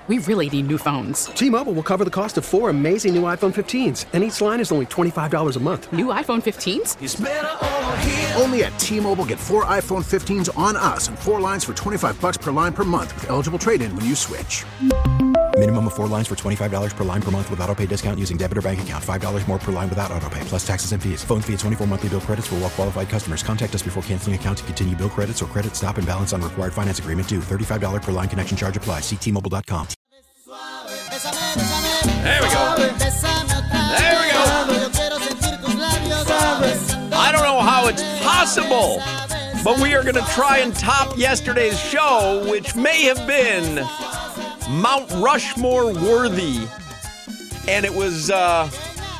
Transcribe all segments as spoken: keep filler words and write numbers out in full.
We really need new phones. T-Mobile will cover the cost of four amazing new iPhone fifteens, and each line is only twenty-five dollars a month. New iPhone fifteens? It's better over here. Only at T-Mobile, get four iPhone fifteens on us and four lines for twenty-five dollars per line per month with eligible trade-in when you switch. Minimum of four lines for twenty-five dollars per line per month with autopay discount using debit or bank account. five dollars more per line without autopay, plus taxes and fees. Phone fee at twenty-four monthly bill credits for well-qualified customers. Contact us before canceling account to continue bill credits or credit stop and balance on required finance agreement due. thirty-five dollars per line connection charge applies. See T Mobile dot com. There we go. There we go. I don't know how it's possible, but we are going to try and top yesterday's show, which may have been Mount Rushmore worthy. And it was uh,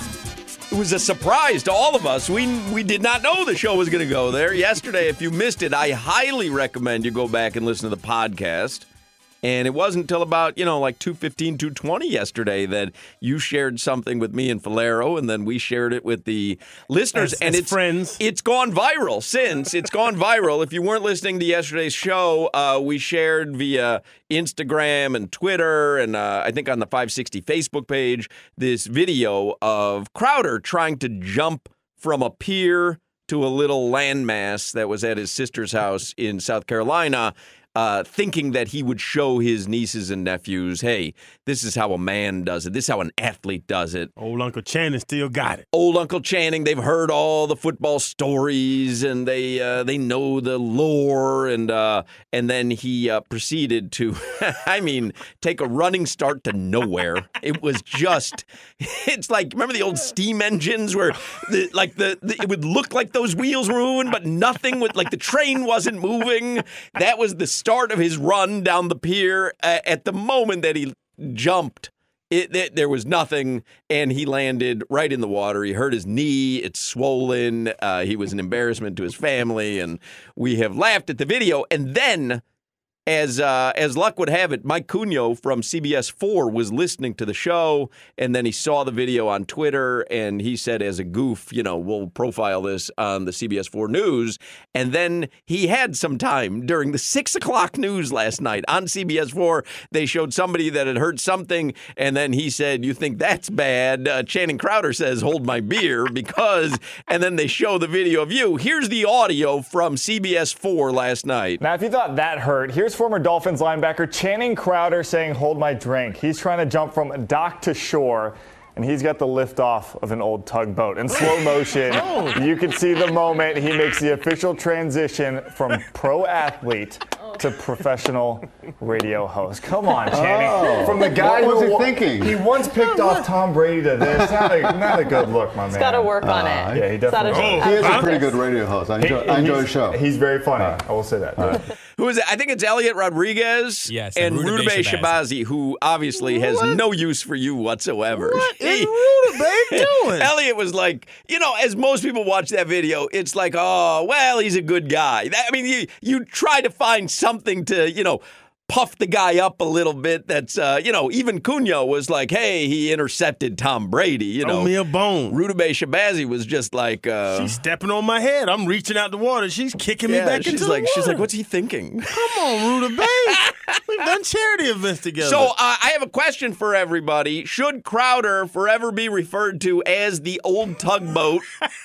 it was a surprise to all of us. We we did not know the show was going to go there. Yesterday, if you missed it, I highly recommend you go back and listen to the podcast. And it wasn't until about, you know, like two fifteen, two twenty yesterday that you shared something with me and Falero, and then we shared it with the listeners. As, and as it's friends. It's gone viral since. It's gone viral. If you weren't listening to yesterday's show, uh, we shared via Instagram and Twitter, and uh, I think on the five sixty Facebook page, this video of Crowder trying to jump from a pier to a little landmass that was at his sister's house in South Carolina. Uh, thinking that he would show his nieces and nephews, hey, this is how a man does it. This is how an athlete does it. Old Uncle Channing still got it. Old Uncle Channing, they've heard all the football stories, and they uh, they know the lore, and uh, and then he uh, proceeded to, I mean, take a running start to nowhere. It was just, it's like, remember the old steam engines where, the, like, the, the it would look like those wheels were moving, but nothing, would, like the train wasn't moving. That was the start of his run down the pier. Uh, at the moment that he jumped, it, it, there was nothing, and he landed right in the water. He hurt his knee. It's swollen. Uh, he was an embarrassment to his family, and we have laughed at the video. And then, as uh, as luck would have it, Mike Cugno from C B S four was listening to the show, and then he saw the video on Twitter, and he said, as a goof, you know, we'll profile this on the C B S four News. And then he had some time during the six o'clock news last night on C B S four. They showed somebody that had heard something, and then he said, you think that's bad? Uh, Channing Crowder says, hold my beer, because, and then they show the video of you. Here's the audio from C B S four last night. Now, if you thought that hurt, here's former Dolphins linebacker Channing Crowder saying, hold my drink. He's trying to jump from dock to shore, and he's got the lift off of an old tugboat. In slow motion, oh. You can see the moment he makes the official transition from pro athlete to professional radio host. Come on, Channing. Oh. From the guy what was who he thinking? He once picked off Tom Brady to this. Not a, not a good look, my man. He's got to work on uh, it. Yeah, he definitely does. He is a pretty good radio host. I enjoy, he, I enjoy his show. He's very funny. Uh, I will say that. Uh, Who is it? I think it's Elliot Rodriguez yes, and, and Rudabeh Shabazi, who obviously has what? no use for you whatsoever. What is Rudabeh doing? Elliot was like, you know, as most people watch that video, it's like, oh, well, he's a good guy. That, I mean, you, you try to find something to, you know, puff the guy up a little bit. That's, uh, you know, even Cugno was like, hey, he intercepted Tom Brady, you know. Throw me a bone. Rudabeh Shabazi was just like... Uh, she's stepping on my head. I'm reaching out the water. She's kicking yeah, me back she's into like, the water. She's like, what's he thinking? Come on, Rudabeh. We've done charity events together. So uh, I have a question for everybody. Should Crowder forever be referred to as the old tugboat?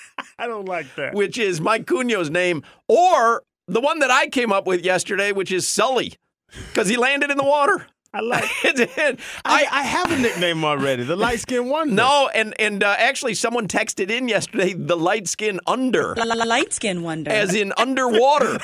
I don't like that. Which is Mike Cugno's name, or the one that I came up with yesterday, which is Sully. Because he landed in the water. I like it. I, I have a nickname already, the light skin wonder. No, and and uh, actually someone texted in yesterday, the light skin under. Light skin wonder. As in underwater.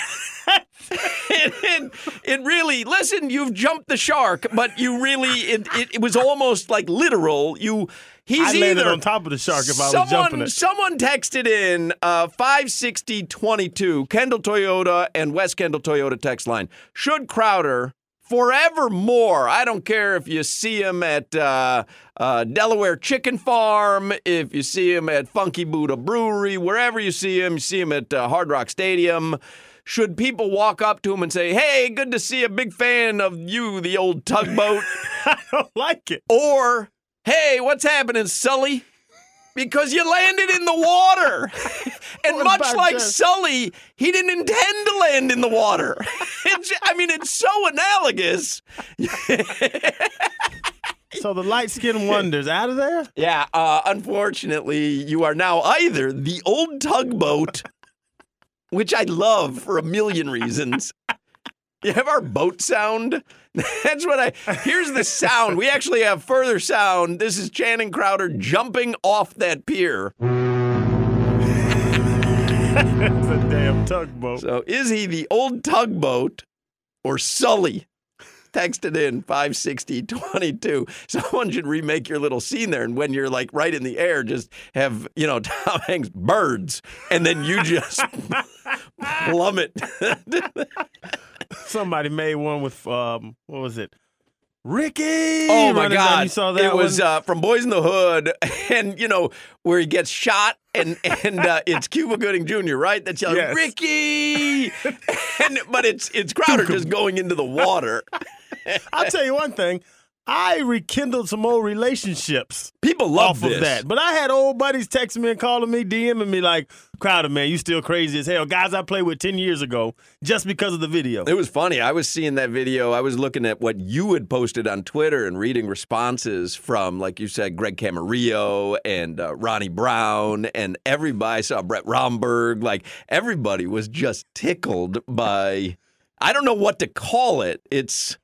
it, it, it really, listen, you've jumped the shark, but you really, it, it, it was almost like literal. You... He's I landed either, on top of the shark if I was someone, jumping it. Someone texted in uh, five sixty twenty-two, Kendall Toyota and West Kendall Toyota text line. Should Crowder forevermore, I don't care if you see him at uh, uh, Delaware Chicken Farm, if you see him at Funky Buddha Brewery, wherever you see him, you see him at uh, Hard Rock Stadium, should people walk up to him and say, hey, good to see a big fan of you, the old tugboat? I don't like it. Or... hey, what's happening, Sully? Because you landed in the water. And much like that? Sully, he didn't intend to land in the water. It's, I mean, it's so analogous. So the light-skinned wonders out of there? Yeah, uh, unfortunately, you are now either the old tugboat, which I love for a million reasons. You have our boat sound. That's what I. Here's the sound. We actually have further sound. This is Channing Crowder jumping off that pier. It's a damn tugboat. So is he the old tugboat or Sully? Text it in five sixty twenty-two. Someone should remake your little scene there, and when you're like right in the air, just have, you know, Tom Hanks birds, and then you just plummet. Somebody made one with um, what was it? Ricky. Oh my running down. God! You saw that it was one? uh, from Boys in the Hood, and you know where he gets shot, and and uh, it's Cuba Gooding Junior Right? That's yelling, Yes. Ricky, and but it's it's Crowder just going into the water. I'll tell you one thing. I rekindled some old relationships. People love off this. of that. But I had old buddies texting me and calling me, DMing me like, Crowder, man, you still crazy as hell. Guys I played with ten years ago just because of the video. It was funny. I was seeing that video. I was looking at what you had posted on Twitter and reading responses from, like you said, Greg Camarillo and uh, Ronnie Brown and everybody. I saw Brett Romberg. Like, everybody was just tickled by, I don't know what to call it. It's...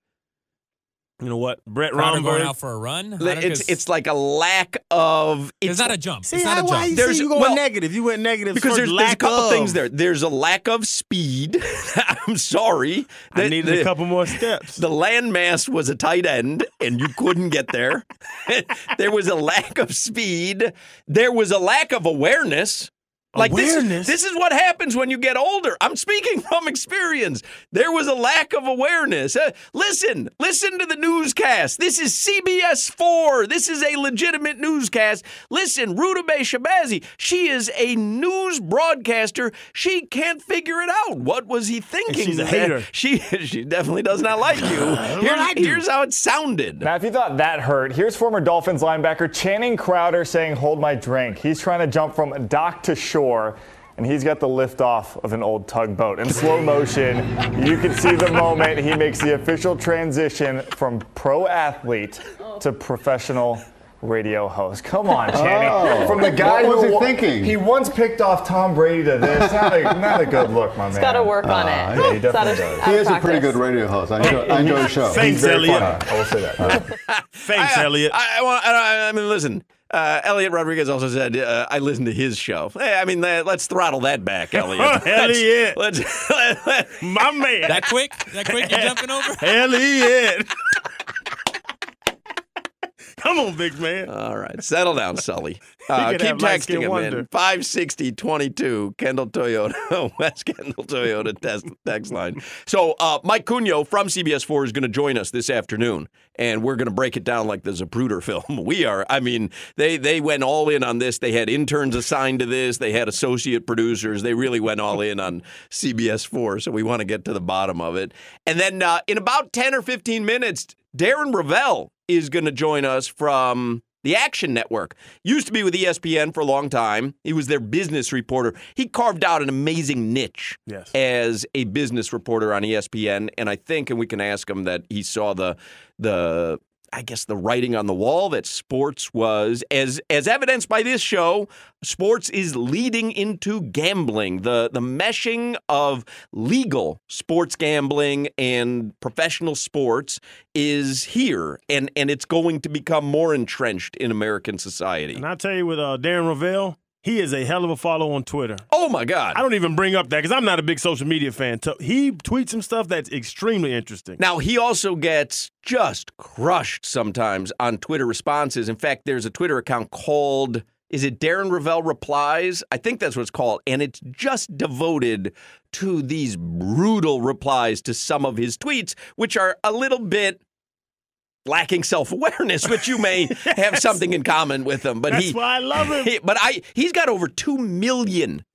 You know what? Brett Crowder Romberg. going out for a run? It's it's like a lack of. It's, it's not a jump. See, it's not how, a why jump. you There's- see you going well, negative? You went negative because first. there's, there's lack a couple of. things there. There's a lack of speed. I'm sorry. I The- needed the- a couple more steps. The landmass was a tight end, and you couldn't get there. There was a lack of speed. There was a lack of awareness. Like Awareness? This, is, this is what happens when you get older. I'm speaking from experience. There was a lack of awareness. Uh, listen, listen to the newscast. This is C B S four. This is a legitimate newscast. Listen, Rudabeh Shabazi, she is a news broadcaster. She can't figure it out. What was he thinking? she's a hater. She she definitely does not like you. Here's, I do. here's how it sounded. Now, if you thought that hurt, here's former Dolphins linebacker Channing Crowder saying, hold my drink. He's trying to jump from dock to shore, and he's got the lift off of an old tugboat. In slow motion, you can see the moment he makes the official transition from pro athlete to professional radio host. Come on, Channing. Oh. From the guy What was who he wa- thinking? He once picked off Tom Brady to this. Not a, not a good look, my man. He's got to work on it. yeah, he It's out definitely of- does. out He of is a pretty practice. good radio host. I enjoy, I enjoy the show. Thanks, Very Elliot. funny. I will say that. Thanks, I, Elliot. I, I, want- I, I mean, listen. Uh, Elliot Rodriguez also said, uh, I listened to his show. Hey, I mean, uh, let's throttle that back, Elliot. Elliot. Let's, let's, let, My man. That quick? That quick? You jumping over? Elliot. Come on, big man. all right, settle down, Sully. Uh, could keep have light-skin texting him wonder. in. five sixty twenty-two, Kendall Toyota, West Kendall Toyota text, text line. So uh, Mike Cugno from C B S four is going to join us this afternoon, and we're going to break it down like the Zapruder film. We are, I mean, they, they went all in on this. They had interns assigned to this. They had associate producers. They really went all in on C B S four, so we want to get to the bottom of it. And then uh, in about ten or fifteen minutes, Darren Ravel is going to join us from the Action Network. Used to be with E S P N for a long time. He was their business reporter. He carved out an amazing niche Yes. as a business reporter on E S P N. And I think, and we can ask him, that he saw the the I guess the writing on the wall that sports was, as as evidenced by this show, sports is leading into gambling. The the meshing of legal sports gambling and professional sports is here, and, and it's going to become more entrenched in American society. And I tell you, with uh, Darren Ravel, he is a hell of a follow on Twitter. Oh, my God. I don't even bring up that because I'm not a big social media fan. So he tweets some stuff that's extremely interesting. Now, he also gets just crushed sometimes on Twitter responses. In fact, there's a Twitter account called, is it Darren Ravel Replies? I think that's what it's called. And it's just devoted to these brutal replies to some of his tweets, which are a little bit lacking self-awareness, which you may yes. have something in common with him. But That's he, why I love him. He, but I, he's got over two million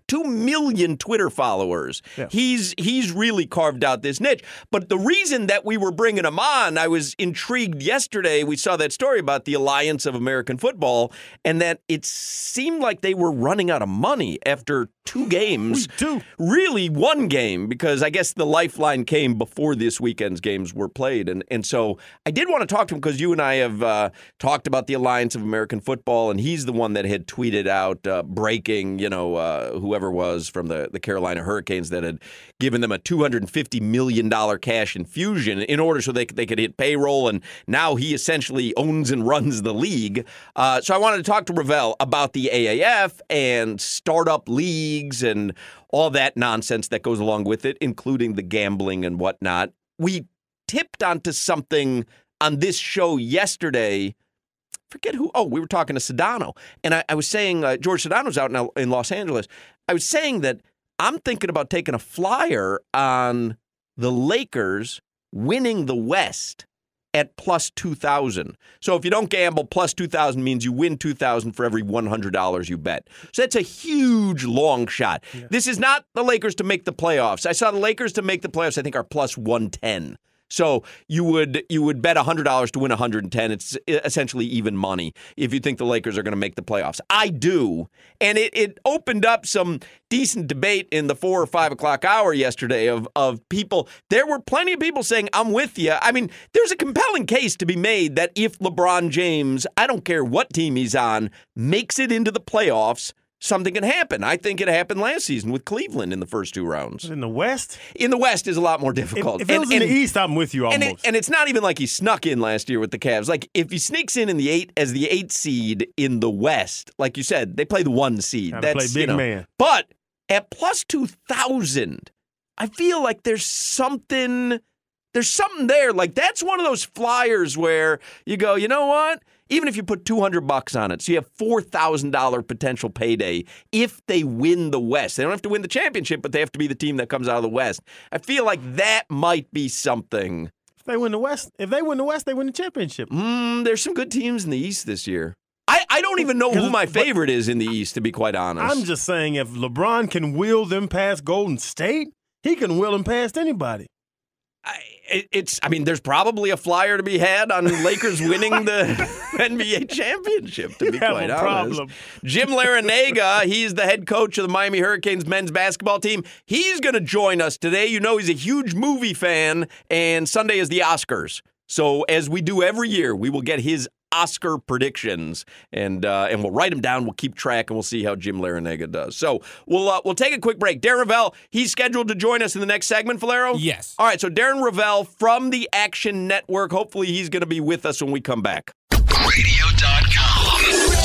two million Twitter followers. Yeah. He's he's really carved out this niche. But the reason that we were bringing him on, I was intrigued yesterday. We saw that story about the Alliance of American Football, and that it seemed like they were running out of money after two games. Two. Really one game, because I guess the lifeline came before this weekend's games were played. And and so I did want to talk to him because you and I have uh, talked about the Alliance of American Football, and he's the one that had tweeted out uh, breaking, you know, uh, whoever was from the, the Carolina Hurricanes that had given them a two hundred fifty million dollars cash infusion in order so they, they could hit payroll, and now he essentially owns and runs the league. Uh, so I wanted to talk to Ravel about the A A F and startup leagues and all that nonsense that goes along with it, including the gambling and whatnot. We tipped onto something on this show yesterday. Forget who. Oh, we were talking to Sedano. And I, I was saying, uh, George Sedano's out in, in Los Angeles. I was saying that I'm thinking about taking a flyer on the Lakers winning the West at plus two thousand. So if you don't gamble, plus two thousand means you win two thousand for every one hundred dollars you bet. So that's a huge long shot. Yeah. This is not the Lakers to make the playoffs. I saw the Lakers to make the playoffs, I think, are plus one ten. So you would you would bet one hundred dollars to win one hundred ten. It's essentially even money if you think the Lakers are going to make the playoffs. I do. And it, it opened up some decent debate in the four or five o'clock hour yesterday of, of people. There were plenty of people saying, I'm with you. I mean, there's a compelling case to be made that if LeBron James, I don't care what team he's on, makes it into the playoffs, something can happen. I think it happened last season with Cleveland in the first two rounds. In the West? In the West is a lot more difficult. If, if it was and, in and, the East, I'm with you almost. And, it, and it's not even like he snuck in last year with the Cavs. Like, if he sneaks in in the eight as the eight seed in the West, like you said, they play the one seed. Gotta That's play big you know, man. But at plus two thousand, I feel like there's something, there's something there. Like, that's one of those flyers where you go, you know what? Even if you put two hundred bucks on it, so you have four thousand dollars potential payday if they win the West. They don't have to win the championship, but they have to be the team that comes out of the West. I feel like that might be something. If they win the West, if they win the West, they win the championship. Mm, there's some good teams in the East this year. I, I don't even know who my favorite is in the East, to be quite honest. I'm just saying, if LeBron can wheel them past Golden State, he can wheel them past anybody. I, it, it's. I mean, there's probably a flyer to be had on Lakers winning the N B A championship, to be you have quite a honest. Problem. Jim Larrañaga, he's the head coach of the Miami Hurricanes men's basketball team. He's going to join us today. You know he's a huge movie fan, and Sunday is the Oscars. So as we do every year, we will get his Oscar predictions, and uh, and we'll write them down. We'll keep track, and we'll see how Jim Larrañaga does. So we'll uh, we'll take a quick break. Darren Rovell, he's scheduled to join us in the next segment, Valero? Yes. All right, so Darren Rovell from the Action Network. Hopefully he's going to be with us when we come back. radio dot com.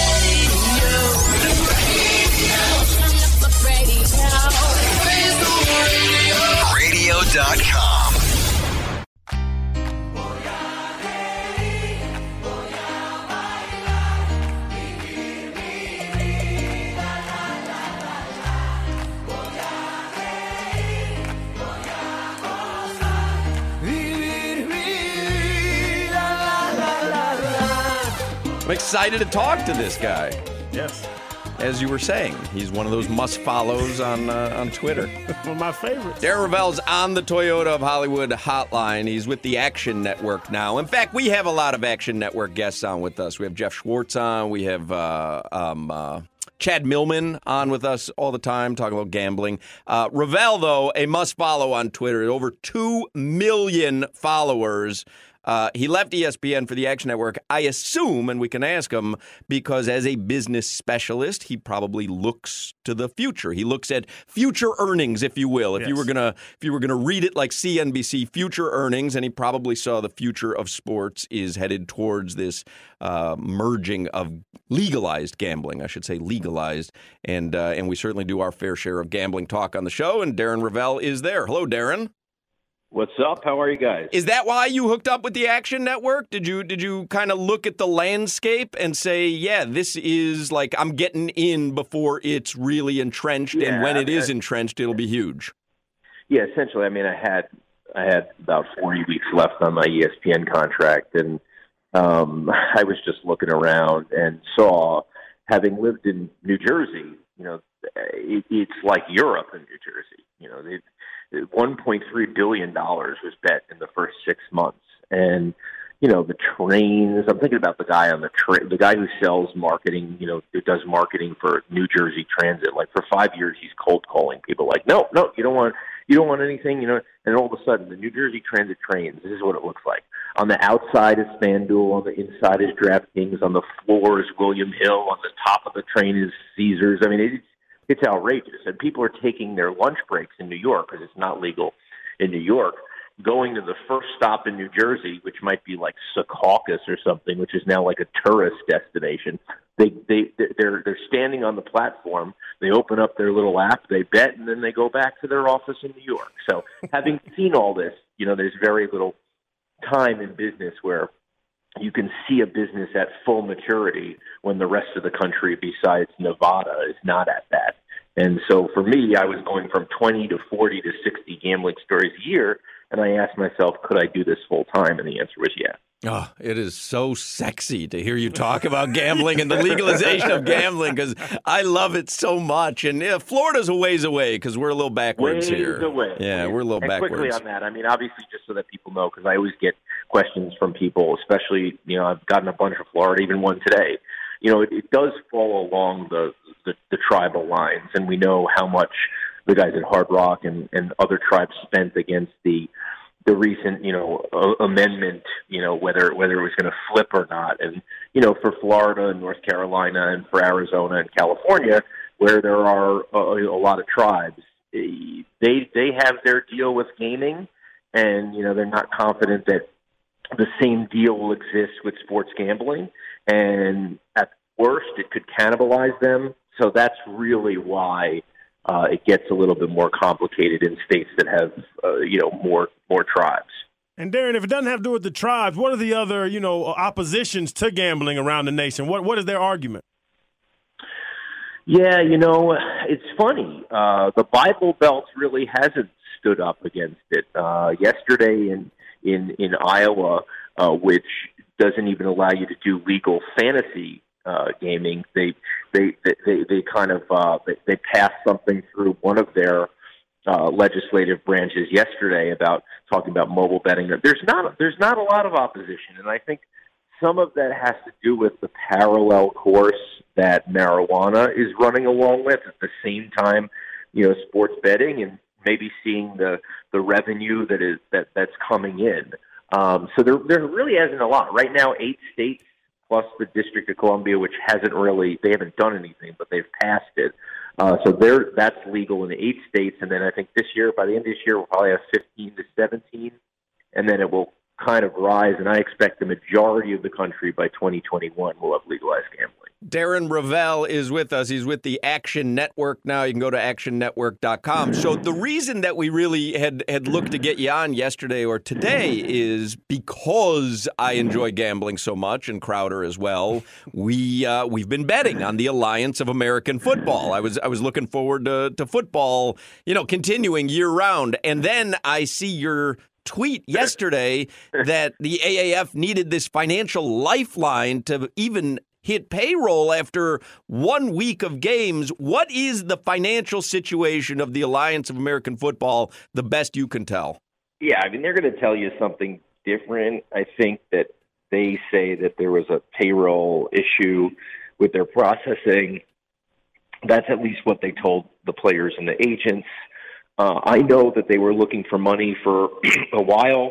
radio dot com. I'm excited to talk to this guy. Yes. As you were saying, he's one of those must-follows on uh, on Twitter. One of my favorites. Darren Rovell's on the Toyota of Hollywood hotline. He's with the Action Network now. In fact, we have a lot of Action Network guests on with us. We have Jeff Schwartz on. We have uh, um, uh, Chad Millman on with us all the time, talking about gambling. Uh, Rovell, though, a must-follow on Twitter. Over two million followers. Uh, he left E S P N for the Action Network, I assume, and we can ask him, because as a business specialist, he probably looks to the future. He looks at future earnings, if you will. If yes. you were gonna, if you were gonna read it like C N B C, future earnings, and he probably saw the future of sports is headed towards this uh, merging of legalized gambling, I should say legalized, and uh, and we certainly do our fair share of gambling talk on the show. And Darren Rovell is there. Hello, Darren. What's up? How are you guys? Is that why you hooked up with the Action Network? Did you did you kind of look at the landscape and say, yeah, this is like I'm getting in before it's really entrenched, yeah, and when I it mean, is entrenched, it'll be huge? Yeah, essentially. I mean, I had I had about forty weeks left on my E S P N contract, and um, I was just looking around and saw, having lived in New Jersey, you know, it, it's like Europe in New Jersey. You know, they, one point three billion dollars was bet in the first six months. And, you know, the trains, I'm thinking about the guy on the train, the guy who sells marketing, you know, who does marketing for New Jersey Transit. Like for five years, he's cold calling people like, no, no, you don't want, you don't want anything, you know, and all of a sudden the New Jersey Transit trains, this is what it looks like. On the outside is FanDuel, on the inside is DraftKings, on the floor is William Hill, on the top of the train is Caesars. I mean, it's, it's outrageous. And people are taking their lunch breaks in New York because it's not legal in New York, going to the first stop in New Jersey, which might be like Secaucus or something, which is now like a tourist destination. They they they're they're standing on the platform. They open up their little app, they bet, and then they go back to their office in New York. So, having seen all this, you know, there's very little time in business where you can see a business at full maturity when the rest of the country, besides Nevada, is not at that. And so, for me, I was going from twenty to forty to sixty gambling stories a year. And I asked myself, could I do this full time? And the answer was yes. Oh, it is so sexy to hear you talk about gambling and the legalization of gambling because I love it so much. And yeah, Florida's a ways away because we're a little backwards ways here. Away. Yeah, we're a little and backwards. Quickly on that, I mean, obviously, just so that people know, because I always get questions from people, especially, you know, I've gotten a bunch of Florida, even one today. You know, it, it does fall along the, the, the tribal lines, and we know how much the guys at Hard Rock and, and other tribes spent against the the recent, you know, uh, amendment, you know, whether whether it was going to flip or not. And, you know, for Florida and North Carolina and for Arizona and California, where there are a, a lot of tribes, they they have their deal with gaming, and, you know, they're not confident that the same deal will exist with sports gambling. And at worst, it could cannibalize them. So that's really why Uh, it gets a little bit more complicated in states that have, uh, you know, more more tribes. And Darren, if it doesn't have to do with the tribes, what are the other, you know, oppositions to gambling around the nation? What what is their argument? Yeah, you know, it's funny. Uh, the Bible Belt really hasn't stood up against it. Uh, yesterday in in in Iowa, uh, which doesn't even allow you to do legal fantasy Uh, gaming, they they they they kind of uh, they, they passed something through one of their uh, legislative branches yesterday about talking about mobile betting. There's not there's not a lot of opposition, and I think some of that has to do with the parallel course that marijuana is running along with at the same time, you know, sports betting, and maybe seeing the the revenue that is that that's coming in. Um, so there there really isn't a lot right now. Eight states, plus the District of Columbia, which hasn't really, they haven't done anything, but they've passed it. Uh, so there, that's legal in eight states. And then I think this year, by the end of this year, we'll probably have fifteen to seventeen. And then it will kind of rise. And I expect the majority of the country by twenty twenty-one will have legalized gambling. Darren Rovell is with us. He's with the Action Network now. You can go to action network dot com. So the reason that we really had, had looked to get you on yesterday or today is because I enjoy gambling so much, and Crowder as well. We uh, we've been betting on the Alliance of American Football. I was I was looking forward to, to football, you know, continuing year round, and then I see your tweet yesterday that the A A F needed this financial lifeline to even hit payroll after one week of games. What is the financial situation of the Alliance of American Football, the best you can tell? Yeah, I mean, they're going to tell you something different. I think that they say that there was a payroll issue with their processing. That's at least what they told the players and the agents. Uh, I know that they were looking for money for a while,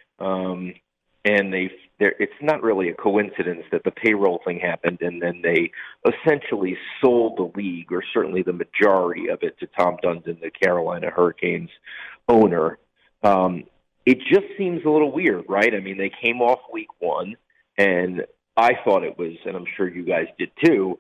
um, and they it's not really a coincidence that the payroll thing happened, and then they essentially sold the league, or certainly the majority of it, to Tom Dundon, the Carolina Hurricanes owner. Um, it just seems a little weird, right? I mean, they came off week one, and I thought it was, and I'm sure you guys did too,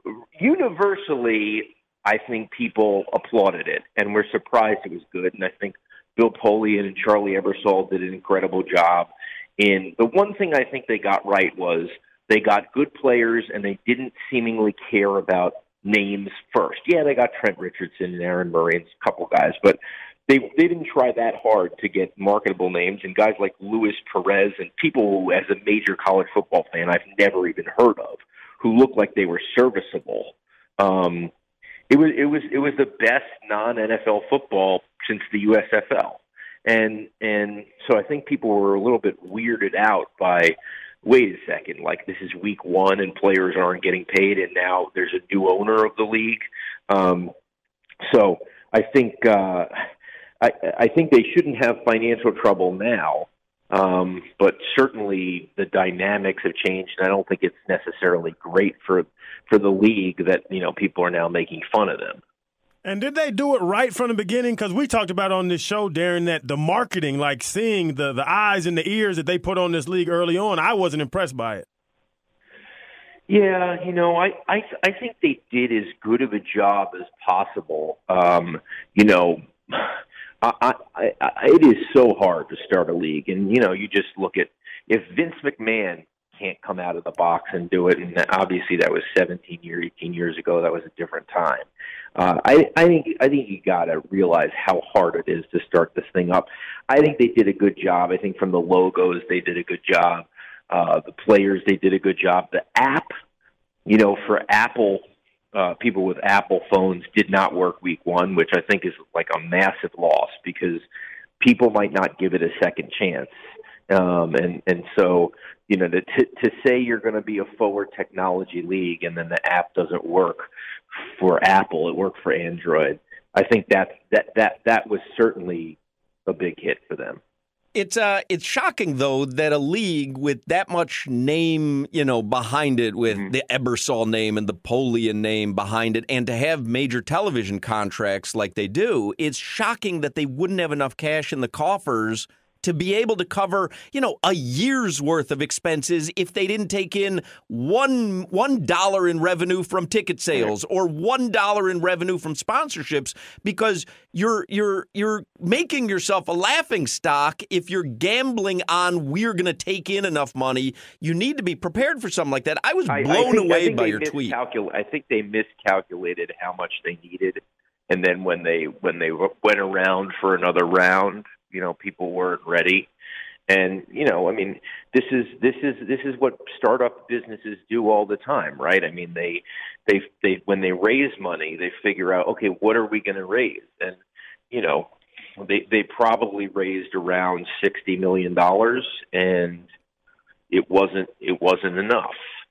universally, I think people applauded it, and were surprised it was good. And I think Bill Polian and Charlie Ebersol did an incredible job. And the one thing I think they got right was they got good players, and they didn't seemingly care about names first. Yeah, they got Trent Richardson and Aaron Murray and a couple guys, but they they didn't try that hard to get marketable names. And guys like Luis Perez and people who, as a major college football fan, I've never even heard of, who looked like they were serviceable. Um It was it was it was the best non N F L football since the U S F L, and and so I think people were a little bit weirded out by, wait a second, like this is week one and players aren't getting paid, and now there's a new owner of the league. Um, so I think uh, I I think they shouldn't have financial trouble now. Um, but certainly the dynamics have changed, and I don't think it's necessarily great for for the league that, you know, people are now making fun of them. And did they do it right from the beginning? Because we talked about on this show, Darren, that the marketing, like seeing the, the eyes and the ears that they put on this league early on, I wasn't impressed by it. Yeah, you know, I, I, I think they did as good of a job as possible. Um, you know, I, I, I, it is so hard to start a league. And, you know, you just look at if Vince McMahon can't come out of the box and do it, and obviously that was seventeen years, eighteen years ago, that was a different time. Uh, I, I think I think you got to realize how hard it is to start this thing up. I think they did a good job. I think from the logos, they did a good job. Uh, the players, they did a good job. The app, you know, for Apple, uh, people with Apple phones did not work week one, which I think is like a massive loss because people might not give it a second chance. Um, and, and so, you know, to, to say you're going to be a forward technology league and then the app doesn't work for Apple, it worked for Android. I think that, that, that, that was certainly a big hit for them. It's uh, it's shocking, though, that a league with that much name, you know, behind it, with mm-hmm. the Ebersol name and the Polian name behind it, and to have major television contracts like they do, it's shocking that they wouldn't have enough cash in the coffers to be able to cover, you know, a year's worth of expenses if they didn't take in one one dollar in revenue from ticket sales or one dollar in revenue from sponsorships, because you're you're you're making yourself a laughing stock if you're gambling on we're going to take in enough money. You need to be prepared for something like that. I was blown I, I think, away I think by your tweet. I think they miscalculated how much they needed, and then when they when they went around for another round, you know, people weren't ready. And, you know, I mean, this is this is this is what startup businesses do all the time, right? I mean, they they they when they raise money, they figure out, okay, what are we going to raise? And, you know, they they probably raised around sixty million dollars, and it wasn't it wasn't enough.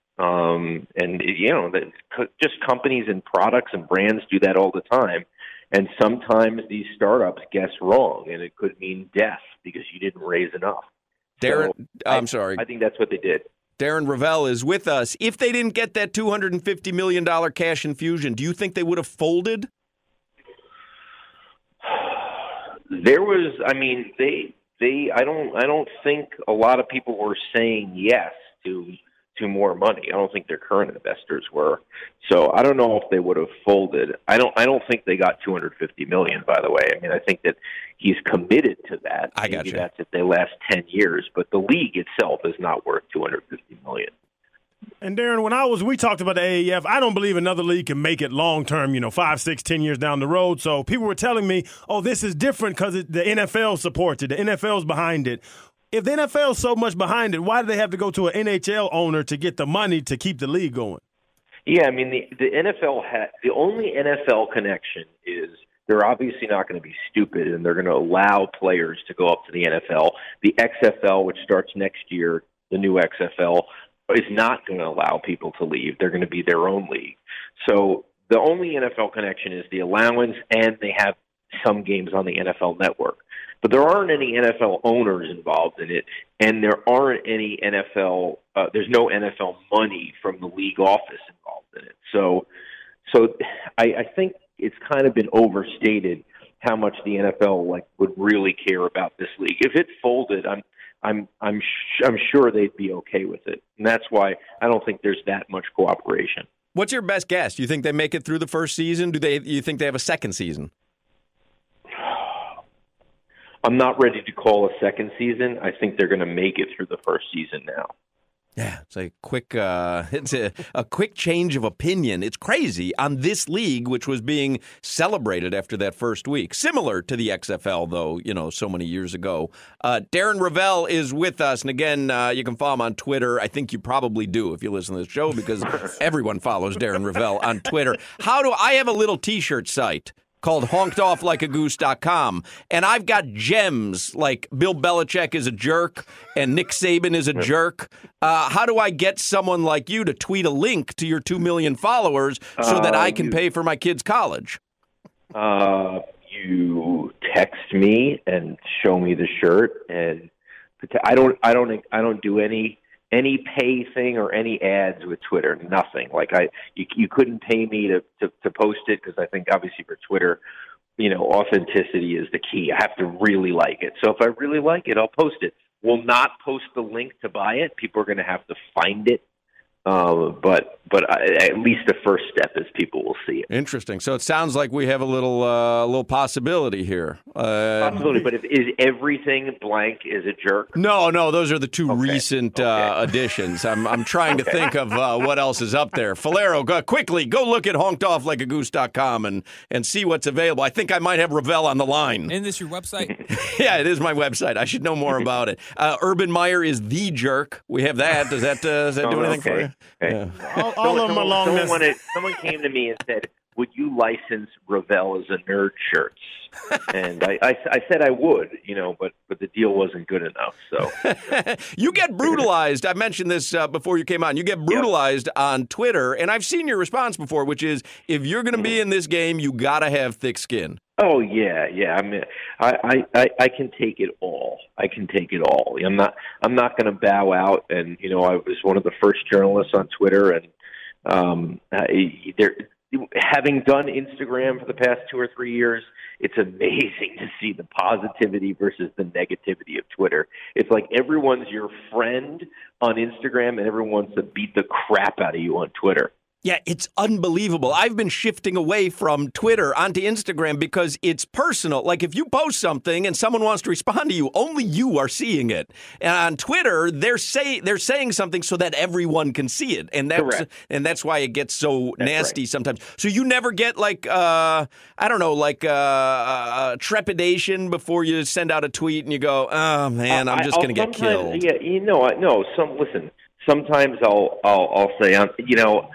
Um, and you know, the, just companies and products and brands do that all the time. And sometimes these startups guess wrong, and it could mean death because you didn't raise enough. Darren, so I'm I, sorry. I think that's what they did. Darren Ravel is with us. If they didn't get that two hundred fifty million dollars cash infusion, do you think they would have folded? There was, I mean, they, they, I don't, I don't think a lot of people were saying yes to to more money. I don't think their current investors were. So I don't know if they would have folded. I don't I don't think they got two hundred fifty million dollars, by the way. I mean, I think that he's committed to that. I got Maybe you. That's if they last ten years, but the league itself is not worth two hundred fifty million dollars. And Darren, when I was, we talked about the A A F, I don't believe another league can make it long term, you know, five, six, ten years down the road. So people were telling me, oh, this is different because the N F L supports it. The N F L's behind it. If the N F L's so much behind it, why do they have to go to an N H L owner to get the money to keep the league going? Yeah, I mean, the, the N F L ha- the only N F L connection is they're obviously not going to be stupid, and they're going to allow players to go up to the N F L. The X F L, which starts next year, the new X F L, is not going to allow people to leave. They're going to be their own league. So the only N F L connection is the allowance, and they have some games on the N F L network. But there aren't any N F L owners involved in it, and there aren't any N F L. Uh, there's no N F L money from the league office involved in it. So, so I, I think it's kind of been overstated how much the N F L like would really care about this league. If it folded, I'm I'm I'm sh- I'm sure they'd be okay with it, and that's why I don't think there's that much cooperation. What's your best guess? Do you think they make it through the first season? Do they? You think they have a second season? I'm not ready to call a second season. I think they're going to make it through the first season now. Yeah, it's a quick, uh, it's a, a quick change of opinion. It's crazy on this league, which was being celebrated after that first week. Similar to the X F L, though, you know, so many years ago. Uh, Darren Rovell is with us, and again, uh, you can follow him on Twitter. I think you probably do if you listen to the show because everyone follows Darren Rovell on Twitter. How do I have a little T-shirt site called honked off like a goose dot com, and I've got gems like Bill Belichick is a jerk and Nick Saban is a jerk. Uh, how do I get someone like you to tweet a link to your two million followers so that Uh, I can you- pay for my kids' college? Uh, you text me and show me the shirt, and I don't, I don't, I don't do any any pay thing or any ads with Twitter. Nothing. Like I, you, you couldn't pay me to to, to post it because I think obviously for Twitter, you know, authenticity is the key. I have to really like it. So if I really like it, I'll post it. Will not post the link to buy it. People are going to have to find it. Uh, but but I, at least the first step is people will see it. Interesting. So it sounds like we have a little uh, little possibility here. Uh, Possibility, but if, is everything blank is a jerk? No, no, those are the two recent uh, additions. I'm I'm trying to think of uh, what else is up there. Falero, go, quickly, go look at honked off like a goose dot com and, and see what's available. I think I might have Rovell on the line. Isn't this your website? Yeah, it is my website. I should know more about it. Uh, Urban Meyer is the jerk. We have that. Does that, uh, does that Oh, do anything okay. for you? Okay. Yeah. All, all of them someone, along someone, this. wanted, someone came to me and said, would you license Rovell as a nerd shirts? And I, I, I said I would, you know, but, but the deal wasn't good enough. So You get brutalized. I mentioned this uh, before you came on. You get brutalized on Twitter, and I've seen your response before, which is if you're going to be in this game, you got to have thick skin. Oh yeah, yeah. I mean, I, I, I, I can take it all. I can take it all. I'm not. I'm not going to bow out. And you know, I was one of the first journalists on Twitter, and um, I, there, having done Instagram for the past two or three years, it's amazing to see the positivity versus the negativity of Twitter. It's like everyone's your friend on Instagram, and everyone wants to beat the crap out of you on Twitter. Yeah, it's unbelievable. I've been shifting away from Twitter onto Instagram because it's personal. Like if you post something and someone wants to respond to you, only you are seeing it. And on Twitter, they're say they're saying something so that everyone can see it, and that's Correct. and that's why it gets so That's nasty right. sometimes. So you never get like uh, I don't know, like uh, uh, trepidation before you send out a tweet and you go, "Oh man, I'm just I'll going to get sometimes- killed." Yeah, you know, I- no. Some listen. Sometimes I'll I'll, I'll say, um, you know.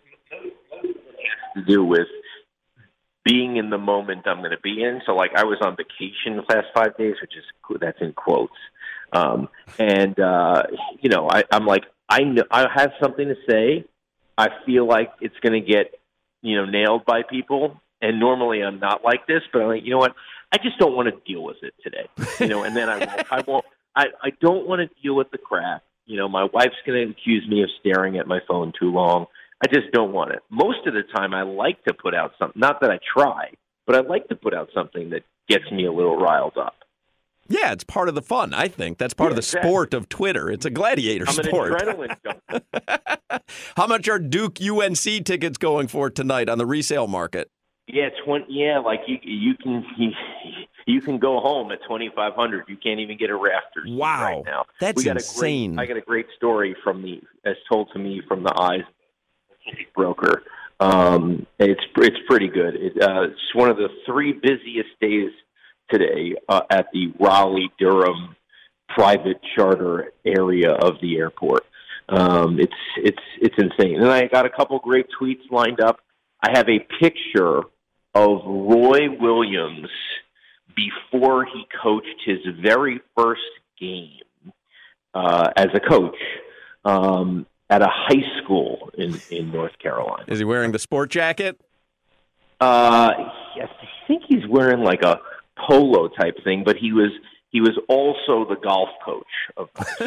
To do with being in the moment I'm going to be in. So, like, I was on vacation the last five days, which is that's in quotes. Um, and uh, you know, I, I'm like, I know I have something to say. I feel like it's going to get you know nailed by people. And normally I'm not like this, but I'm like, you know what? I just don't want to deal with it today. You know, and then I won't. I won't. I, I don't want to deal with the crap. You know, my wife's going to accuse me of staring at my phone too long. I just don't want it. Most of the time, I like to put out something. Not that I try, but I like to put out something that gets me a little riled up. Yeah, it's part of the fun, I think. That's part Yeah, of the exactly. sport of Twitter. It's a gladiator I'm sport. an adrenaline junkie. How much are Duke U N C tickets going for tonight on the resale market? Yeah, twenty. Yeah, like you, you can you, you can go home at twenty five hundred. You can't even get a Rafters seat Wow, right now. that's we got insane. A great, I got a great story from the as told to me from the eyes of a ticket broker. Um, it's it's pretty good. It, uh, it's one of the three busiest days today uh, at the Raleigh Durham private charter area of the airport. Um, it's it's it's insane. And I got a couple great tweets lined up. I have a picture of Roy Williams before he coached his very first game uh, as a coach um, at a high school in, in North Carolina. Is he wearing the sport jacket? Uh, yes, I think he's wearing like a polo type thing, but he was he was also the golf coach of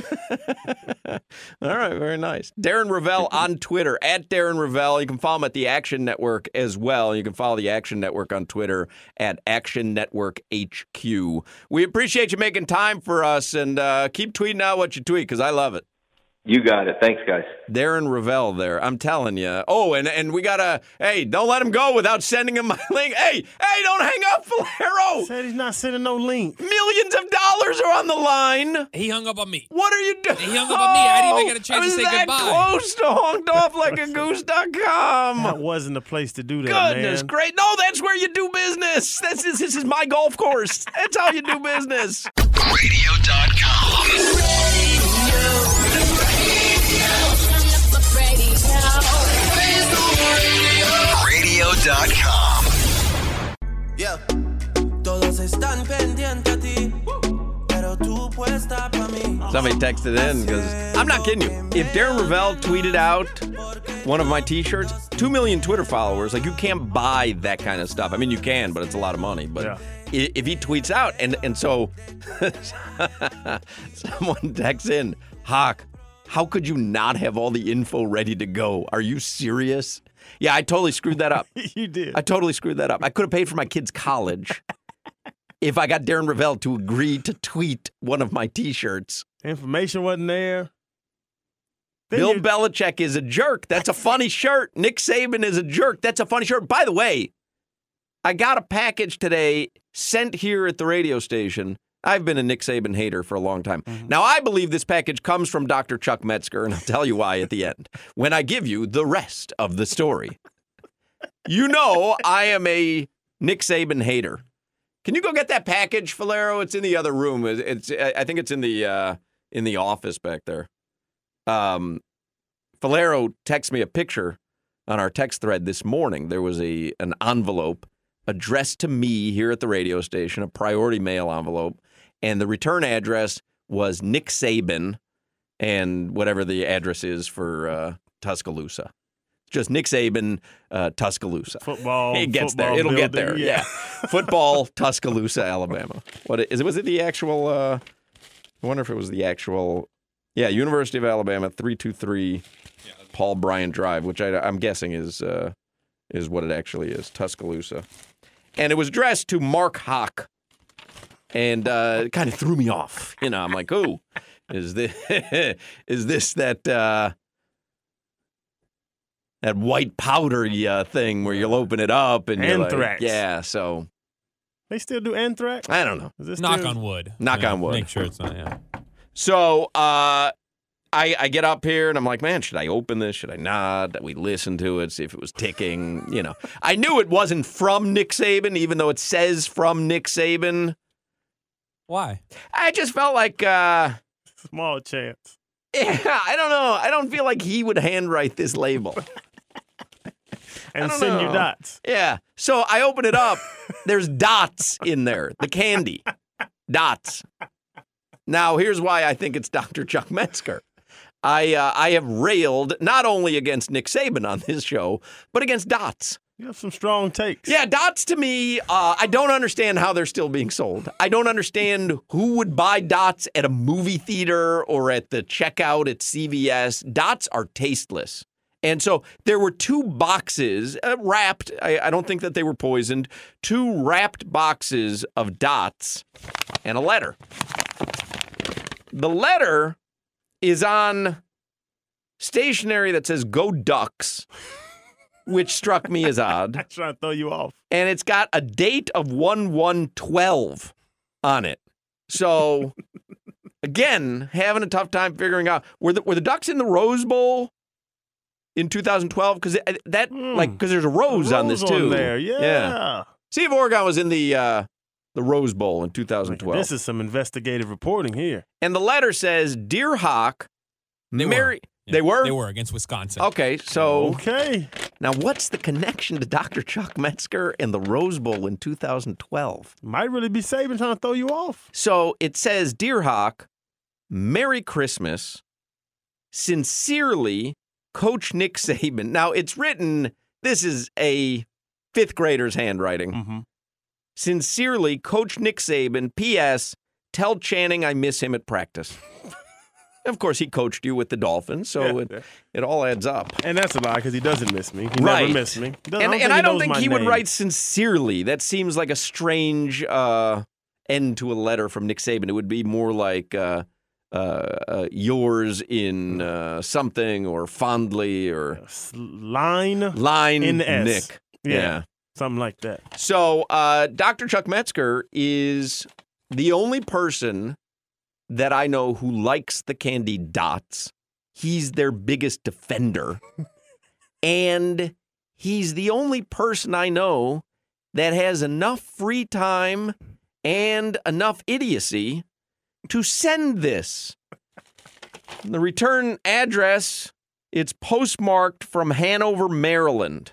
All right, very nice. Darren Rovell on Twitter, at Darren Rovell. You can follow him at the Action Network as well. You can follow the Action Network on Twitter at Action Network H Q. We appreciate you making time for us, and uh, keep tweeting out what you tweet because I love it. You got it. Thanks, guys. Darren Ravel there. I'm telling you. Oh, and, and we got to, hey, don't let him go without sending him my link. Hey, hey, don't hang up, Valero. Said he's not sending no link. Millions of dollars are on the line. He hung up on me. What are you doing? He hung up on me. I didn't even get a chance I was to say that goodbye. close to honked off like a goose dot com. That wasn't the place to do that, Goodness man. great. No, that's where you do business. That's, this, this is my golf course. That's how you do business. radio dot com. radio dot com. Yeah. Todos están pendientes a ti, pero tú puesta pa' mí. Somebody texted in because I'm not kidding you. If Darren Ravel tweeted out one of my T-shirts, two million Twitter followers, like you can't buy that kind of stuff. I mean, you can, but it's a lot of money. But Yeah. i- if he tweets out, and and so someone texts in, Hawk, how could you not have all the info ready to go? Are you serious? Yeah, I totally screwed that up. You did. I totally screwed that up. I could have paid for my kids' college if I got Darren Ravel to agree to tweet one of my T-shirts. Information wasn't there. Then Bill you- Belichick is a jerk. That's a funny shirt. Nick Saban is a jerk. That's a funny shirt. By the way, I got a package today sent here at the radio station. I've been a Nick Saban hater for a long time. Mm-hmm. Now, I believe this package comes from Doctor Chuck Metzger, and I'll tell you why at the end when I give you the rest of the story. You know I am a Nick Saban hater. Can you go get that package, Valero? It's in the other room. It's, it's I think it's in the uh, in the office back there. Um, Valero texted me a picture on our text thread this morning. There was a an envelope addressed to me here at the radio station, a priority mail envelope, and the return address was Nick Saban and whatever the address is for uh, Tuscaloosa. Just Nick Saban, uh, Tuscaloosa. Football. It gets football there. It'll get building, there. Yeah. Football, Tuscaloosa, Alabama. What is it? Was it the actual? Uh, I wonder if it was the actual. Yeah, University of Alabama, three two three Paul Bryant Drive, which I, I'm guessing is uh, is what it actually is, Tuscaloosa. And it was addressed to Mark Hawk, and uh, it kind of threw me off. You know, I'm like, oh, is this is this that uh, that white powdery uh, thing where you'll open it up and you're Anthrax. like, yeah, so They still do anthrax? I don't know. Is this Knock still- on wood. Knock Yeah, on wood. Make sure it's not, yeah. So uh, I, I get up here and I'm like, man, should I open this? Should I not? We listen to it, see if it was ticking. You know, I knew it wasn't from Nick Saban, even though it says from Nick Saban. Why? I just felt like, uh, Small chance. yeah, I don't know. I don't feel like he would handwrite this label. And don't send you know. dots. Yeah. So I open it up. There's dots in there. The candy. Dots. Now, here's why I think it's Doctor Chuck Metzger. I uh, I have railed not only against Nick Saban on this show, but against dots. You have some strong takes. Yeah, dots to me, uh, I don't understand how they're still being sold. I don't understand who would buy dots at a movie theater or at the checkout at C V S. Dots are tasteless. And so there were two boxes uh, wrapped. I, I don't think that they were poisoned. Two wrapped boxes of dots and a letter. The letter is on stationery that says "Go Ducks," which struck me as odd. I'm trying to throw you off. And it's got a date of one one twelve on it. So, again, having a tough time figuring out were the were the Ducks in the Rose Bowl in two thousand twelve? Because that Mm. like because there's a rose, A on this rose too. on there, yeah. See if Oregon was in the uh, the Rose Bowl in two thousand twelve. This is some investigative reporting here. And the letter says, "Dear Hawk, They Mary." were. Yeah, They were. They were against Wisconsin. Okay, so Okay. now what's the connection to Doctor Chuck Metzger and the Rose Bowl in two thousand twelve? Might really be Saban trying to throw you off. So it says, "Dear Hawk, Merry Christmas. Sincerely, Coach Nick Saban." Now it's written. This is a fifth grader's handwriting. Mm-hmm. Sincerely, Coach Nick Saban. P S. Tell Channing I miss him at practice. Of course, he coached you with the Dolphins, so Yeah. it, it all adds up. And that's a lie because he doesn't miss me. He Right. never missed me. Doesn't- And, and I don't knows think my he would name. write sincerely. That seems like a strange uh, end to a letter from Nick Saban. It would be more like uh, uh, uh, yours in uh, something or fondly or line line in the S. Nick. Yeah, yeah. something like that. So uh, Doctor Chuck Metzger is the only person that I know who likes the candy dots. He's their biggest defender. And he's the only person I know that has enough free time and enough idiocy to send this. The return address, it's postmarked from Hanover, Maryland.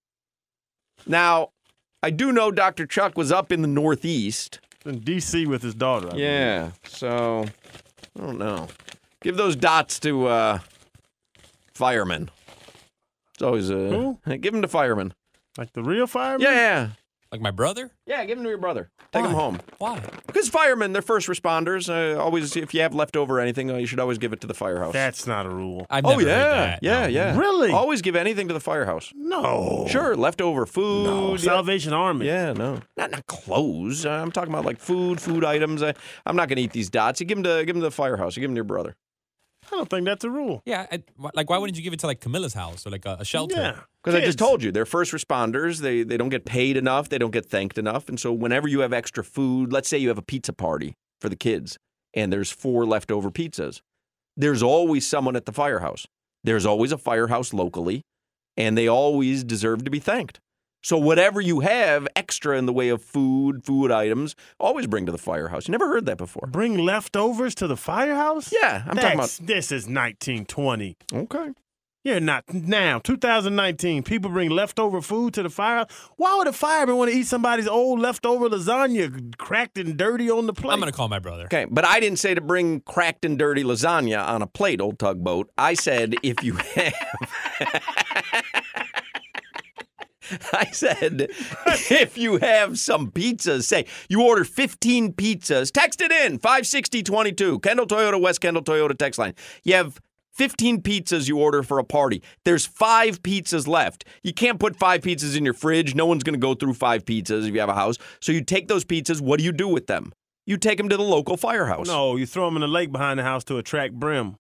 Now, I do know Doctor Chuck was up in the Northeast. In D C with his daughter. I yeah, believe. so, I don't know. Give those dots to uh, firemen. It's always a... Who? Give them to firemen. Like the real fireman? Yeah, yeah. Like my brother? Yeah, give them to your brother. Take Why? them home. Why? Because firemen, they're first responders. Uh, always, if you have leftover anything, uh, you should always give it to the firehouse. That's not a rule. I've oh, never yeah. heard that. Yeah, no. yeah. Really? Always give anything to the firehouse. No. Sure, leftover food. No. yeah. Salvation Army. Yeah, no. Not not clothes. Uh, I'm talking about like food, food items. I, I'm not going to eat these dots. You give them to give them to the firehouse. You give them to your brother. I don't think that's a rule. Yeah, I, like why wouldn't you give it to like Camilla's house or like a, a shelter? Yeah. Because I just told you, they're first responders. They they don't get paid enough. They don't get thanked enough. And so whenever you have extra food, let's say you have a pizza party for the kids and there's four leftover pizzas, there's always someone at the firehouse. There's always a firehouse locally, and they always deserve to be thanked. So whatever you have extra in the way of food, food items, always bring to the firehouse. You never heard that before. Bring leftovers to the firehouse? Yeah, I'm That's, talking about. This is nineteen twenty. Okay. You're not now, two thousand nineteen. People bring leftover food to the firehouse. Why would a fireman want to eat somebody's old leftover lasagna cracked and dirty on the plate? I'm going to call my brother. Okay, but I didn't say to bring cracked and dirty lasagna on a plate, old tugboat. I said if you have. I said, if you have some pizzas, say you order fifteen pizzas, text it in, five sixty twenty-two, Kendall Toyota, West Kendall Toyota text line. You have fifteen pizzas you order for a party. There's five pizzas left. You can't put five pizzas in your fridge. No one's going to go through five pizzas if you have a house. So you take those pizzas. What do you do with them? You take them to the local firehouse. No, you throw them in the lake behind the house to attract brim.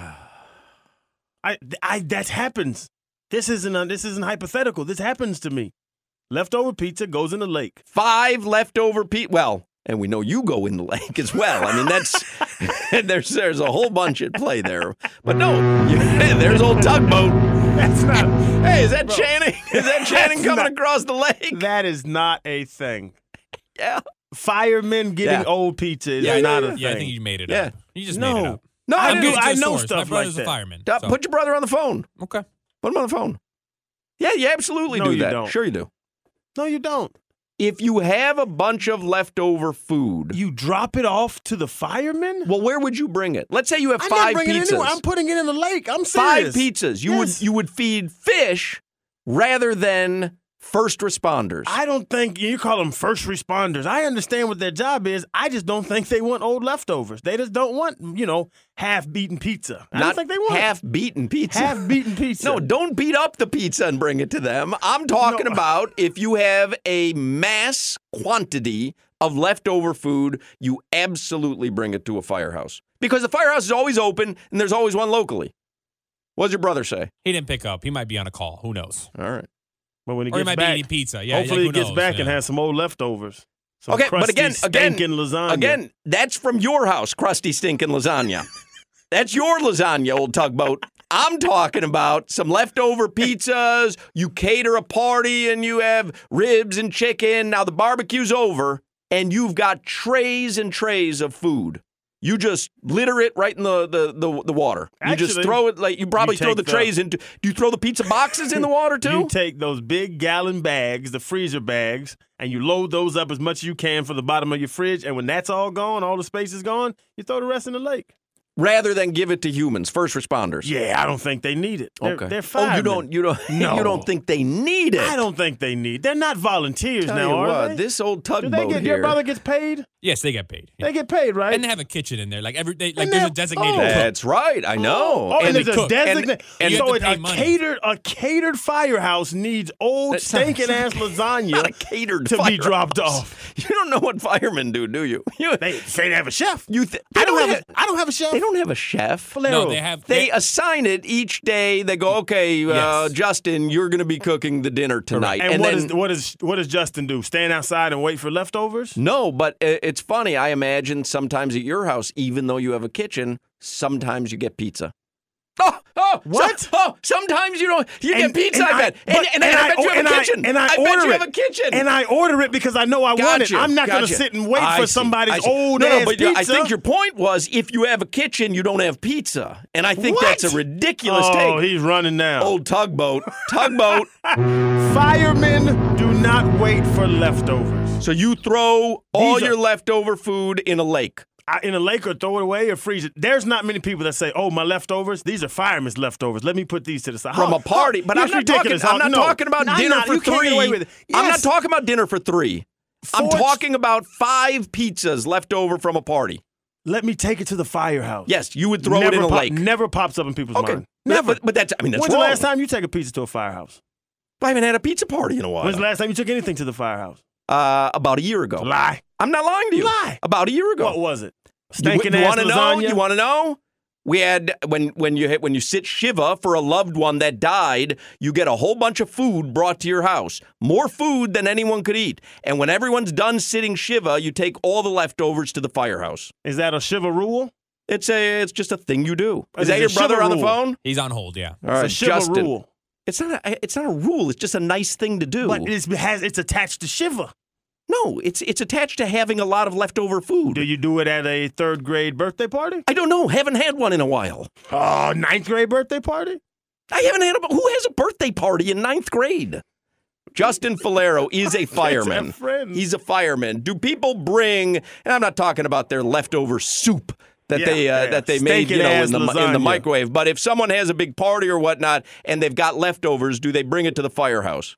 I, I, that happens. This isn't a, this isn't hypothetical. This happens to me. Leftover pizza goes in the lake. Five leftover pizza. Well, and we know you go in the lake as well. I mean, that's there's there's a whole bunch at play there. But no, you, there's old tugboat. That's not. Hey, is that Bro, Channing? Is that Channing coming not, across the lake? That is not a thing. Yeah. Firemen getting Yeah. old pizza is Yeah, not yeah, a thing. Yeah, I think you made it Yeah. up. You just no. made it up. No, I, I do, didn't. I It's a know source. stuff My like brother's that. a fireman. Uh, so. Put your brother on the phone. Okay. Put him on the phone. Yeah, you absolutely No, do you that. don't. Sure you do. No, you don't. If you have a bunch of leftover food, You drop it off to the firemen? well, where would you bring it? Let's say you have I'm five not bringing pizzas. it anywhere. I'm putting it in the lake. I'm five serious. pizzas. You Yes. would you would feed fish rather than first responders. I don't think you call them first responders. I understand what their job is. I just don't think they want old leftovers. They just don't want, you know, half-beaten pizza. I Not don't think they want it. half-beaten pizza. Half-beaten pizza. No, don't beat up the pizza and bring it to them. I'm talking No. about if you have a mass quantity of leftover food, you absolutely bring it to a firehouse. Because the firehouse is always open and there's always one locally. What does your brother say? He didn't pick up. He might be on a call. Who knows? All right. But when he Or he gets might back, be eating pizza. Yeah, hopefully yeah, he who gets knows? back and Yeah. has some old leftovers. Some Okay, but crusty, again, again, stinking lasagna. again, that's from your house, crusty, stinking lasagna. That's your lasagna, old tugboat. I'm talking about some leftover pizzas. You cater a party and you have ribs and chicken. Now the barbecue's over and you've got trays and trays of food. You just litter it right in the, the, the, the water. You just Actually, throw it like you probably you throw take the the- trays into. Do you throw the pizza boxes in the water too? You take those big gallon bags, the freezer bags, and you load those up as much as you can for the bottom of your fridge. And when that's all gone, all the space is gone, you throw the rest in the lake. Rather than give it to humans, first responders. Yeah, I don't think they need it. They're, Okay. they're Oh, firemen. you don't, you don't, No. you don't think they need it? I don't think they need. They're not volunteers Tell now, you are what, they? this old Do tugboat they get here. your brother gets paid? Yes, they get paid. They get paid, right? And they have a kitchen in there. Like every day, like And there's they- a designated oh. cook. That's right. I know. Oh, and, they there's cook. a designated. And- and you so have it, to pay a money. catered a catered firehouse needs old That's not- stinking ass lasagna Not a catered to be firehouse. dropped off. You don't know what firemen do, do you? you They say they have a chef. you th- I don't don't have. A, I don't have a chef. They don't have a chef. No, they have. They, They, assign it each day. They go, okay, uh, Yes. Justin, you're going to be cooking the dinner tonight. And, what, then, is, what, is, what does Justin do? Stand outside and wait for leftovers? No, but i- it's funny. I imagine sometimes at your house, even though you have a kitchen, sometimes you get pizza. Oh, oh, What? so- oh, sometimes you don't. You And- get pizza, and I bet. but- and, and, I bet you have and a I- kitchen. And I, I order bet you it. have a kitchen. And I order it because I know I want it. Gotcha, I'm not going to gotcha. sit and wait I for see, somebody's I see. old no, ass no, but pizza. I think your point was if you have a kitchen, you don't have pizza, and I think What? that's a ridiculous Oh, take. he's running now. Old tugboat, tugboat. Firemen do not wait for leftovers. So you throw all These are- your leftover food in a lake. I, in a lake or throw it away or freeze it. There's not many people that say, "Oh, my leftovers. These are firemen's leftovers. Let me put these to the side." From Huh, a party, huh, but you're I'm not talking. ridiculous, I'm huh? not No. talking about No, I'm dinner not. for You can't three. get away with it. I'm not Yes. talking about dinner for three. I'm Four- talking about five pizzas left over from a party. Let me take it to the firehouse. Yes, you would throw never it in a pop- lake. Never pops up in people's Okay, mind. but- Never. But, but that's. I mean, that's When's wrong. the last time you take a pizza to a firehouse? I haven't had a pizza party in a while. When's the last time you took anything to the firehouse? Uh, about a year ago. Lie. I'm not lying to you. Lie. About a year ago. What was it? You, Stinking you ass want to know? lasagna? You want to know? We had when when you hit when you sit shiva for a loved one that died, you get a whole bunch of food brought to your house, more food than anyone could eat. And when everyone's done sitting shiva, you take all the leftovers to the firehouse. Is that a Shiva rule? It's a it's just a thing you do. Is Is that it your a brother Shiva on the rule? phone? he's on hold, yeah. All right, It's a Shiva Justin. rule. It's not a it's not a rule. It's just a nice thing to do. But it's, it has, it's attached to Shiva. no, it's it's attached to having a lot of leftover food. Do you do it at a third grade birthday party? I don't know. Haven't had one in a while. Oh, ninth grade birthday party? I haven't had a. Who has a birthday party in ninth grade? Justin Falero is a fireman. Let's have friends. He's a fireman. Do people bring? And I'm not talking about their leftover soup that Yeah, they uh, yeah. that they made, you Stinking know, ass in the in the lasagna. microwave. But if someone has a big party or whatnot and they've got leftovers, do they bring it to the firehouse?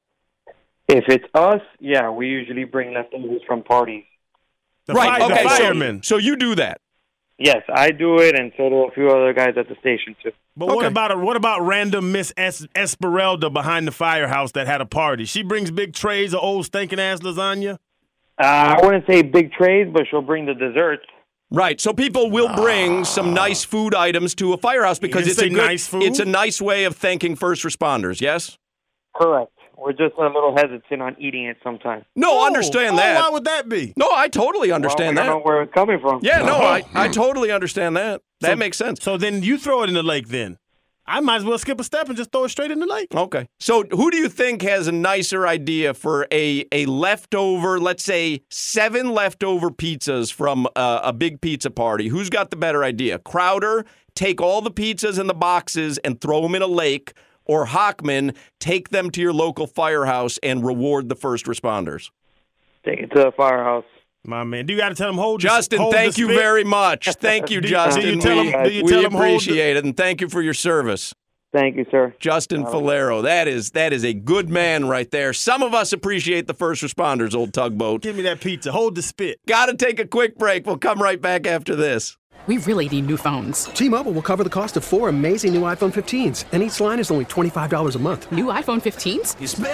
If it's us, yeah, we usually bring leftovers from parties. The right. fi- the Okay. So, firemen. so you do that. Yes, I do it, and so do a few other guys at the station too. But what Okay. about a, what about random Miss es- Esperelda behind the firehouse that had a party? She brings big trays of old stinking ass lasagna. Uh, I wouldn't say big trays, but she'll bring the desserts. Right. So people will bring some nice food items to a firehouse because didn't it's a say good, nice food? it's a nice way of thanking first responders. Yes. Correct. We're just a little hesitant on eating it sometimes. No, Oh, understand oh, that. Why would that be? No, I totally understand well, we that. don't know where it's coming from. Yeah, no, I, I totally understand that. That So- makes sense. So then you throw it in the lake. Then I might as well skip a step and just throw it straight in the lake. Okay. So who do you think has a nicer idea for a, a leftover, let's say seven leftover pizzas from a, a big pizza party? Who's got the better idea? Crowder, take all the pizzas in the boxes and throw them in a lake, or Hockman, take them to your local firehouse and reward the first responders? Take it to the firehouse. My man, do you got to tell him hold? Justin, the, hold thank the you spit? very much. Thank you, Do- Justin. Do you tell we him? Do you we tell him hold the- appreciate it, and thank you for your service. Thank you, sir. Justin Falero, that is that is a good man right there. Some of us appreciate the first responders, old tugboat. Give me that pizza. Hold the spit. Got to take a quick break. We'll come right back after this. We really need new phones. T-Mobile will cover the cost of four amazing new iPhone fifteens, and each line is only twenty-five dollars a month. New iPhone fifteens?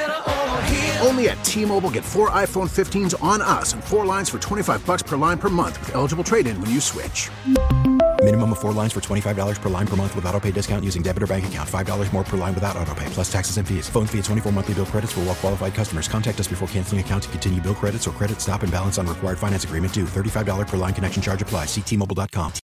Only at T-Mobile, get four iPhone fifteens on us and four lines for twenty-five bucks per line per month with eligible trade-in when you switch. Minimum of four lines for twenty-five dollars per line per month with autopay discount using debit or bank account. five dollars more per line without autopay, plus taxes and fees. Phone fee at twenty-four monthly bill credits for well-qualified customers. Contact us before canceling account to continue bill credits or credit stop and balance on required finance agreement due. thirty-five dollars per line connection charge applies. See T Mobile dot com.